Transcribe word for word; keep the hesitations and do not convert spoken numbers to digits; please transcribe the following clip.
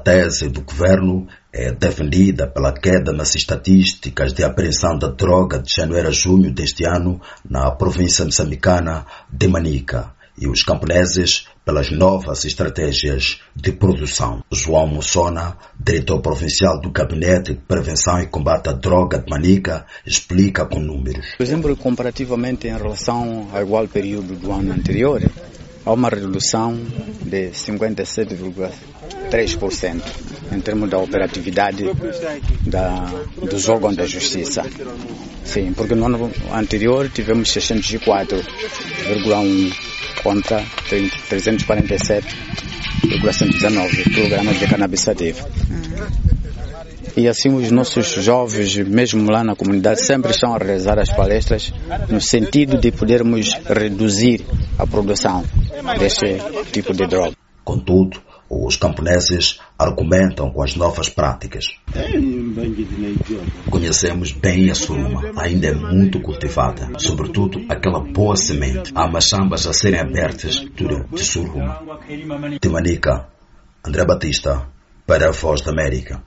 tese do governo é defendida pela queda nas estatísticas de apreensão da droga de janeiro a junho deste ano na província moçambicana de Manica e os camponeses pelas novas estratégias de produção. João Mussona, diretor provincial do Gabinete de Prevenção e Combate à Droga de Manica, explica com números. Por exemplo, comparativamente em relação ao igual período do ano anterior, há uma redução de cinquenta e sete vírgula três por cento em termos da operatividade da, dos órgãos da justiça. Sim, porque no ano anterior tivemos seiscentos e quatro vírgula um contra trezentos e quarenta e sete vírgula cento e dezenove programas de cannabis sativa. E assim os nossos jovens, mesmo lá na comunidade, sempre estão a realizar as palestras no sentido de podermos reduzir a produção deste tipo de droga. Contudo, os camponeses argumentam com as novas práticas. Conhecemos bem a suruma, ainda é muito cultivada, sobretudo aquela boa semente. Há machambas a serem abertas de suruma. De Manica, André Batista, para a Voz da América.